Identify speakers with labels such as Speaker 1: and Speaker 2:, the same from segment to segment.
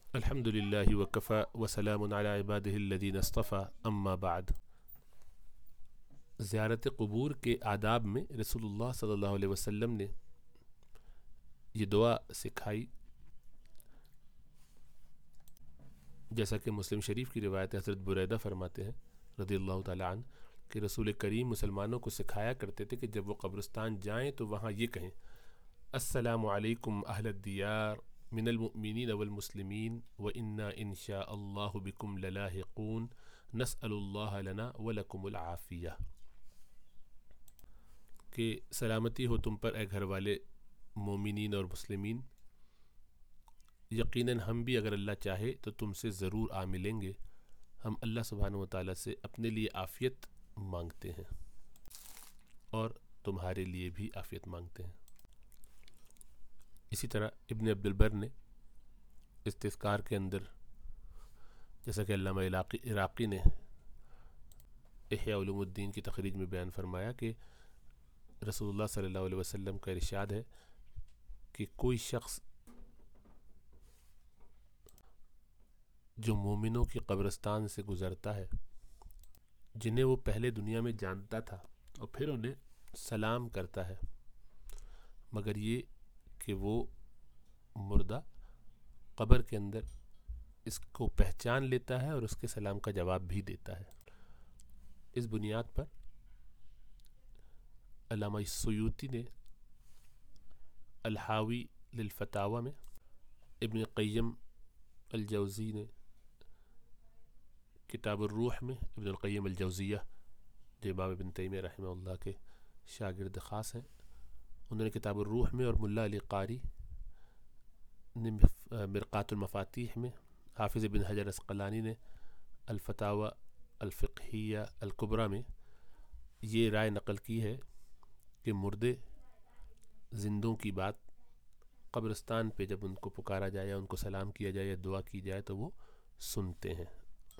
Speaker 1: الحمد للہ وکفى وسلام علی عبادہ الذین اصطفى اما بعد۔ زیارت قبور کے آداب میں رسول اللہ صلی اللہ علیہ وسلم نے یہ دعا سکھائی، جیسا کہ مسلم شریف کی روایت حضرت بریدہ فرماتے ہیں رضی اللہ تعالیٰ عنہ کہ رسول کریم مسلمانوں کو سکھایا کرتے تھے کہ جب وہ قبرستان جائیں تو وہاں یہ کہیں: السلام علیکم اہل الدیار من المؤمنین والمسلمین وإنا ان شاء اللہ بکم للاحقون نسأل اللہ لنا ولکم العافیہ، کہ سلامتی ہو تم پر اے گھر والے مومنین اور مسلمین، یقیناً ہم بھی اگر اللہ چاہے تو تم سے ضرور آ ملیں گے، ہم اللہ سبحانہ وتعالیٰ سے اپنے لیے عافیت مانگتے ہیں اور تمہارے لیے بھی عافیت مانگتے ہیں۔ اسی طرح ابن عبد البر نے استذکار کے اندر، جیسا کہ علامہ عراقی نے احیاء علوم الدین کی تخریج میں بیان فرمایا کہ رسول اللہ صلی اللہ علیہ وسلم کا ارشاد ہے کہ کوئی شخص جو مومنوں کی قبرستان سے گزرتا ہے جنہیں وہ پہلے دنیا میں جانتا تھا اور پھر انہیں سلام کرتا ہے، مگر یہ کہ وہ مردہ قبر کے اندر اس کو پہچان لیتا ہے اور اس کے سلام کا جواب بھی دیتا ہے۔ اس بنیاد پر علامہ سیوطی نے الحاوی للفتاوی میں، ابن قیم الجوزی نے کتاب الروح میں، ابن القیم الجوزیہ جو امام ابن تیمیہ رحمہ اللہ کے شاگرد خاص ہیں، انہوں نے کتاب الروح میں، اور ملا علی قاری نے مرقات المفاتیح میں، حافظ ابن حجر عسقلانی نے الفتاوی الفقہیہ الکبریٰ میں یہ رائے نقل کی ہے کہ مردے زندوں کی بات قبرستان پہ جب ان کو پکارا جائے یا ان کو سلام کیا جائے یا دعا کی جائے تو وہ سنتے ہیں۔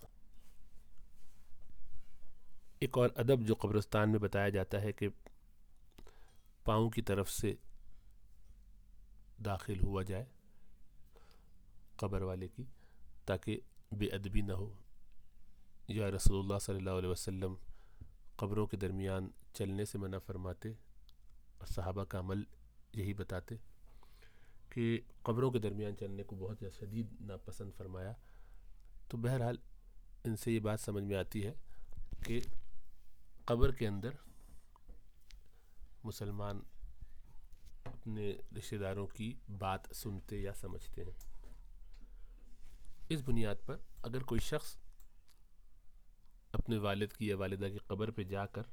Speaker 1: ایک اور ادب جو قبرستان میں بتایا جاتا ہے کہ پاؤں کی طرف سے داخل ہوا جائے قبر والے کی، تاکہ بے ادبی نہ ہو، یا رسول اللہ صلی اللہ علیہ وسلم قبروں کے درمیان چلنے سے منع فرماتے اور صحابہ کا عمل یہی بتاتے کہ قبروں کے درمیان چلنے کو بہت شدید ناپسند فرمایا۔ تو بہرحال ان سے یہ بات سمجھ میں آتی ہے کہ قبر کے اندر مسلمان اپنے رشتہ داروں کی بات سنتے یا سمجھتے ہیں۔ اس بنیاد پر اگر کوئی شخص اپنے والد کی یا والدہ کی قبر پہ جا کر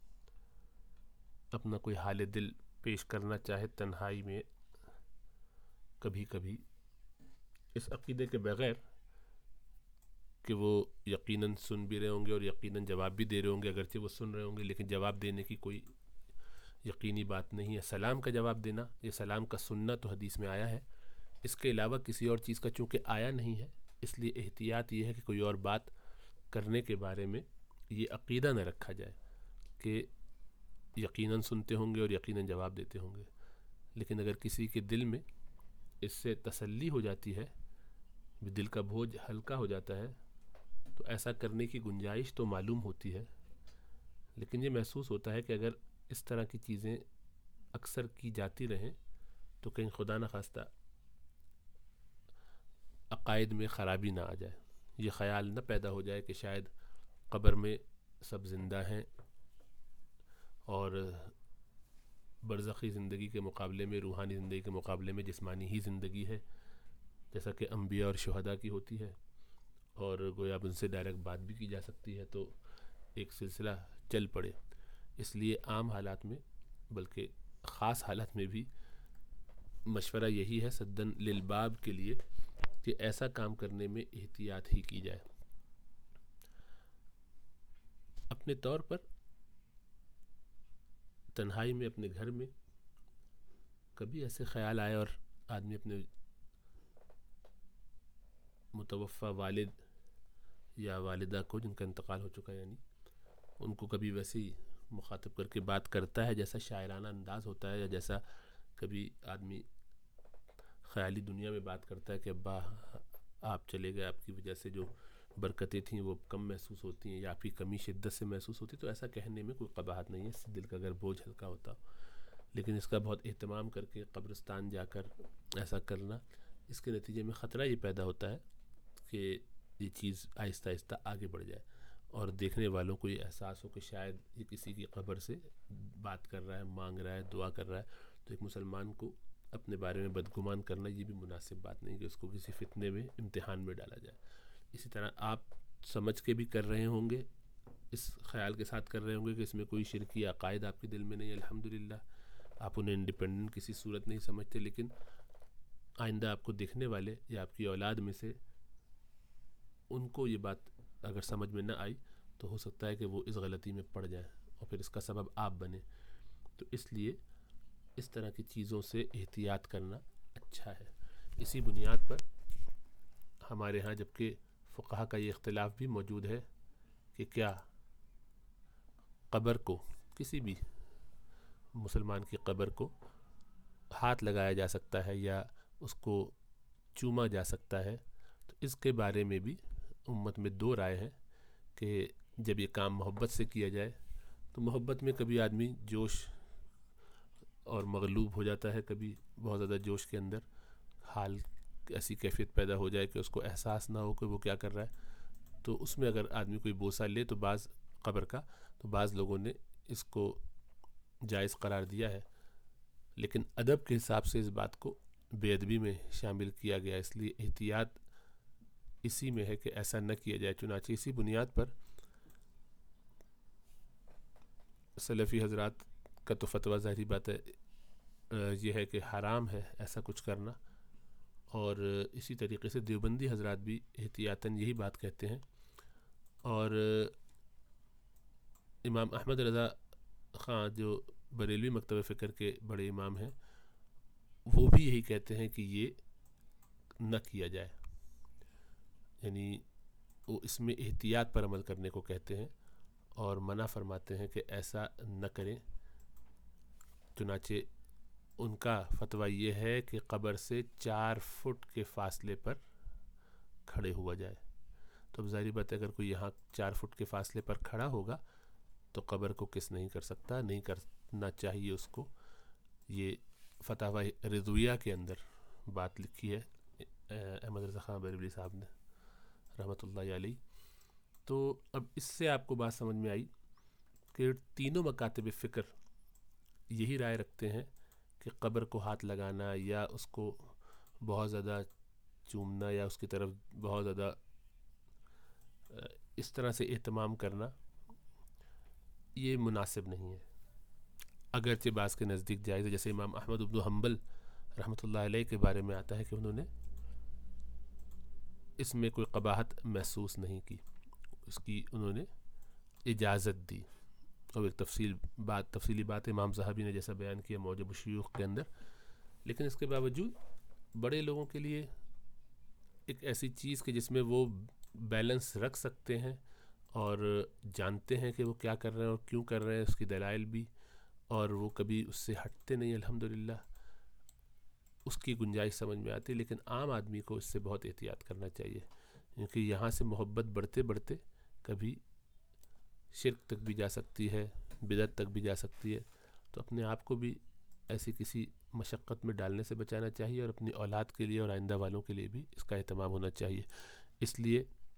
Speaker 1: اپنا کوئی حال دل پیش کرنا چاہے تنہائی میں، کبھی کبھی اس عقیدے کے بغیر کہ وہ یقیناً سن بھی رہے ہوں گے اور یقیناً جواب بھی دے رہے ہوں گے، اگرچہ وہ سن رہے ہوں گے لیکن جواب دینے کی کوئی یقینی بات نہیں ہے، سلام کا جواب دینا، یہ سلام کا سننا تو حدیث میں آیا ہے، اس کے علاوہ کسی اور چیز کا چونکہ آیا نہیں ہے، اس لیے احتیاط یہ ہے کہ کوئی اور بات کرنے کے بارے میں یہ عقیدہ نہ رکھا جائے کہ یقیناً سنتے ہوں گے اور یقیناً جواب دیتے ہوں گے۔ لیکن اگر کسی کے دل میں اس سے تسلی ہو جاتی ہے، دل کا بوجھ ہلکا ہو جاتا ہے، تو ایسا کرنے کی گنجائش تو معلوم ہوتی ہے، لیکن یہ محسوس ہوتا ہے کہ اگر اس طرح کی چیزیں اکثر کی جاتی رہیں تو کہیں خدا نخواستہ عقائد میں خرابی نہ آ جائے، یہ خیال نہ پیدا ہو جائے کہ شاید قبر میں سب زندہ ہیں اور برزخی زندگی کے مقابلے میں، روحانی زندگی کے مقابلے میں جسمانی ہی زندگی ہے، جیسا کہ انبیاء اور شہداء کی ہوتی ہے، اور گویا ان سے ڈائریکٹ بات بھی کی جا سکتی ہے، تو ایک سلسلہ چل پڑے۔ اس لیے عام حالات میں بلکہ خاص حالات میں بھی مشورہ یہی ہے سدن للباب کے لیے کہ ایسا کام کرنے میں احتیاط ہی کی جائے۔ اپنے طور پر تنہائی میں اپنے گھر میں کبھی ایسے خیال آئے اور آدمی اپنے متوفی والد یا والدہ کو، جن کا انتقال ہو چکا یعنی، ان کو کبھی ویسے ہی مخاطب کر کے بات کرتا ہے جیسا شاعرانہ انداز ہوتا ہے، یا جیسا کبھی آدمی خیالی دنیا میں بات کرتا ہے کہ ابا آپ چلے گئے، آپ کی وجہ سے جو برکتیں تھیں وہ کم محسوس ہوتی ہیں یا آپ کی کمی شدت سے محسوس ہوتی ہے، تو ایسا کہنے میں کوئی قباحت نہیں ہے، اس سے دل کا اگر بوجھ ہلکا ہوتا ہو. لیکن اس کا بہت اہتمام کر کے قبرستان جا کر ایسا کرنا، اس کے نتیجے میں خطرہ یہ پیدا ہوتا ہے کہ یہ چیز آہستہ آہستہ آگے بڑھ جائے اور دیکھنے والوں کو یہ احساس ہو کہ شاید یہ کسی کی قبر سے بات کر رہا ہے، مانگ رہا ہے، دعا کر رہا ہے. تو ایک مسلمان کو اپنے بارے میں بدگمان کرنا یہ بھی مناسب بات نہیں کہ اس کو کسی فتنے میں، امتحان میں ڈالا جائے. اسی طرح آپ سمجھ کے بھی کر رہے ہوں گے، اس خیال کے ساتھ کر رہے ہوں گے کہ اس میں کوئی شرکی عقائد آپ کے دل میں نہیں ہے، الحمدللہ آپ انہیں انڈیپینڈنٹ کسی صورت نہیں سمجھتے، لیکن آئندہ آپ کو دیکھنے والے یا آپ کی اولاد میں سے ان کو یہ بات اگر سمجھ میں نہ آئی تو ہو سکتا ہے کہ وہ اس غلطی میں پڑ جائیں اور پھر اس کا سبب آپ بنیں. تو اس لیے اس طرح کی چیزوں سے احتیاط کرنا اچھا ہے. اسی بنیاد پر ہمارے ہاں جبکہ فقہا کا یہ اختلاف بھی موجود ہے کہ کیا قبر کو، کسی بھی مسلمان کی قبر کو ہاتھ لگایا جا سکتا ہے یا اس کو چوما جا سکتا ہے، تو اس کے بارے میں بھی امت میں دو رائے ہیں کہ جب یہ کام محبت سے کیا جائے تو محبت میں کبھی آدمی جوش اور مغلوب ہو جاتا ہے، کبھی بہت زیادہ جوش کے اندر حال ایسی کیفیت پیدا ہو جائے کہ اس کو احساس نہ ہو کہ وہ کیا کر رہا ہے. تو اس میں اگر آدمی کوئی بوسہ لے تو بعض قبر کا، تو بعض لوگوں نے اس کو جائز قرار دیا ہے، لیکن ادب کے حساب سے اس بات کو بے ادبی میں شامل کیا گیا. اس لیے احتیاط اسی میں ہے کہ ایسا نہ کیا جائے. چنانچہ اسی بنیاد پر سلفی حضرات کا تو فتویٰ ظاہری بات ہے یہ ہے کہ حرام ہے ایسا کچھ کرنا، اور اسی طریقے سے دیوبندی حضرات بھی احتیاطاً یہی بات کہتے ہیں، اور امام احمد رضا خان جو بریلوی مکتبہ فکر کے بڑے امام ہیں، وہ بھی یہی کہتے ہیں کہ یہ نہ کیا جائے، یعنی وہ اس میں احتیاط پر عمل کرنے کو کہتے ہیں اور منع فرماتے ہیں کہ ایسا نہ کریں. چنانچہ ان کا فتویٰ یہ ہے کہ قبر سے 4 فٹ کے فاصلے پر کھڑے ہوا جائے. تو اب ظاہری بات ہے اگر کوئی یہاں 4 فٹ کے فاصلے پر کھڑا ہوگا تو قبر کو کس نہیں کر سکتا، نہیں کرنا چاہیے اس کو. یہ فتاوی رضویہ کے اندر بات لکھی ہے احمد رضا خان بریلوی صاحب نے رحمۃ اللہ علیہ. تو اب اس سے آپ کو بات سمجھ میں آئی کہ تینوں مکاتب فکر یہی رائے رکھتے ہیں کہ قبر کو ہاتھ لگانا یا اس کو بہت زیادہ چومنا یا اس کی طرف بہت زیادہ اس طرح سے اہتمام کرنا یہ مناسب نہیں ہے، اگرچہ بعض کے نزدیک جائز ہے. جیسے امام احمد بن حنبل رحمۃ اللہ علیہ کے بارے میں آتا ہے کہ انہوں نے اس میں کوئی قباحت محسوس نہیں کی، اس کی انہوں نے اجازت دی. اور ایک تفصیلی بات امام صاحبی نے جیسا بیان کیا موجب الشیوخ کے اندر. لیکن اس کے باوجود بڑے لوگوں کے لیے ایک ایسی چیز کہ جس میں وہ بیلنس رکھ سکتے ہیں اور جانتے ہیں کہ وہ کیا کر رہے ہیں اور کیوں کر رہے ہیں، اس کی دلائل بھی، اور وہ کبھی اس سے ہٹتے نہیں الحمدللہ، اس کی گنجائش سمجھ میں آتی. لیکن عام آدمی کو اس سے بہت احتیاط کرنا چاہیے، کیونکہ یہاں سے محبت بڑھتے بڑھتے کبھی شرک تک بھی جا سکتی ہے، بدعت تک بھی جا سکتی ہے. تو اپنے آپ کو بھی ایسی کسی مشقت میں ڈالنے سے بچانا چاہیے اور اپنی اولاد کے لیے اور آئندہ والوں کے لیے بھی اس کا اہتمام ہونا چاہیے. اس لیے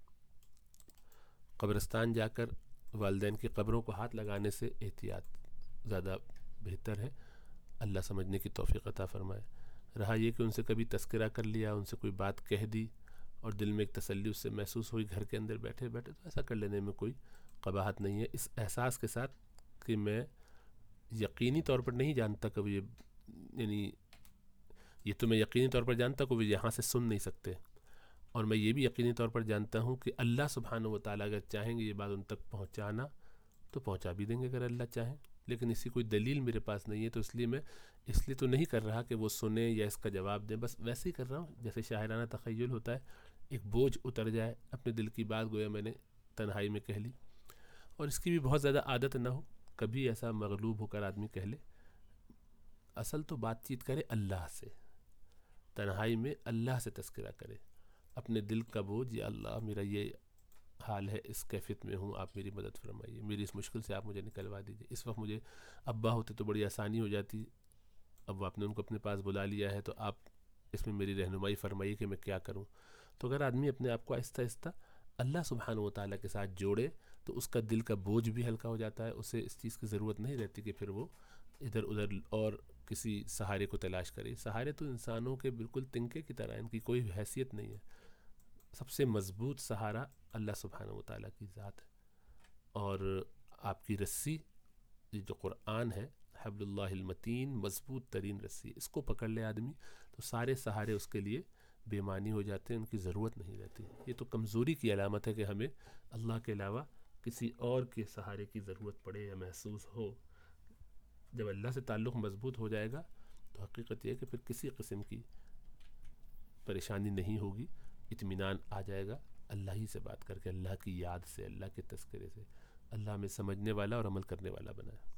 Speaker 1: قبرستان جا کر والدین کی قبروں کو ہاتھ لگانے سے احتیاط زیادہ بہتر ہے. اللہ سمجھنے کی توفیق عطا فرمائے. رہا یہ کہ ان سے کبھی تذکرہ کر لیا، ان سے کوئی بات کہہ دی اور دل میں ایک تسلی اس سے محسوس ہوئی گھر کے اندر بیٹھے بیٹھے، تو ایسا کر لینے میں کوئی قباحت نہیں ہے، اس احساس کے ساتھ کہ میں یقینی طور پر نہیں جانتا کہ یعنی یہ تو میں یقینی طور پر جانتا کہ وہ یہاں سے سن نہیں سکتے، اور میں یہ بھی یقینی طور پر جانتا ہوں کہ اللہ سبحانہ و تعالیٰ اگر چاہیں گے یہ بات ان تک پہنچانا تو پہنچا بھی دیں گے اگر اللہ چاہیں. لیکن اسی کوئی دلیل میرے پاس نہیں ہے، تو اس لیے میں اس لیے تو نہیں کر رہا کہ وہ سنیں یا اس کا جواب دیں، بس ویسے ہی کر رہا ہوں جیسے شاعرانہ تخیل ہوتا ہے، ایک بوجھ اتر جائے، اپنے دل کی بات گویا میں نے تنہائی میں کہہ لی، اور اس کی بھی بہت زیادہ عادت نہ ہو، کبھی ایسا مغلوب ہو کر آدمی کہہ لے. اصل تو بات چیت کرے اللہ سے، تنہائی میں اللہ سے تذکرہ کرے. اپنے دل کا بوجھ، یا اللہ میرا یہ حال ہے، اس کیفیت میں ہوں، آپ میری مدد فرمائیے، میری اس مشکل سے آپ مجھے نکلوا دیجیے۔ اس وقت مجھے ابا ہوتے تو بڑی آسانی ہو جاتی، اب آپ نے ان کو اپنے پاس بلا لیا ہے، تو آپ اس میں میری رہنمائی فرمائیے کہ میں کیا کروں۔ تو اگر آدمی اپنے آپ کو آہستہ آہستہ اللہ سبحانہ و تعالیٰ کے ساتھ جوڑے تو اس کا دل کا بوجھ بھی ہلکا ہو جاتا ہے، اسے اس چیز کی ضرورت نہیں رہتی کہ پھر وہ ادھر ادھر اور کسی سہارے کو تلاش کرے۔ سہارے تو انسانوں کے بالکل تنکے کی طرح، ان کی کوئی حیثیت نہیں ہے۔ سب سے مضبوط سہارا اللہ سبحانہ و تعالیٰ کی ذات ہے، اور آپ کی رسی یہ جو قرآن ہے، حبل اللہ المتین، مضبوط ترین رسی، اس کو پکڑ لے آدمی تو سارے سہارے اس کے لیے بے معنی ہو جاتے ہیں، ان کی ضرورت نہیں رہتی۔ یہ تو کمزوری کی علامت ہے کہ ہمیں اللہ کے علاوہ کسی اور کے سہارے کی ضرورت پڑے یا محسوس ہو۔ جب اللہ سے تعلق مضبوط ہو جائے گا تو حقیقت یہ ہے کہ پھر کسی قسم کی پریشانی نہیں ہوگی، اطمینان آ جائے گا اللہ ہی سے بات کر کے، اللہ کی یاد سے، اللہ کے تذکرے سے۔ اللہ ہمیں سمجھنے والا اور عمل کرنے والا بنائے۔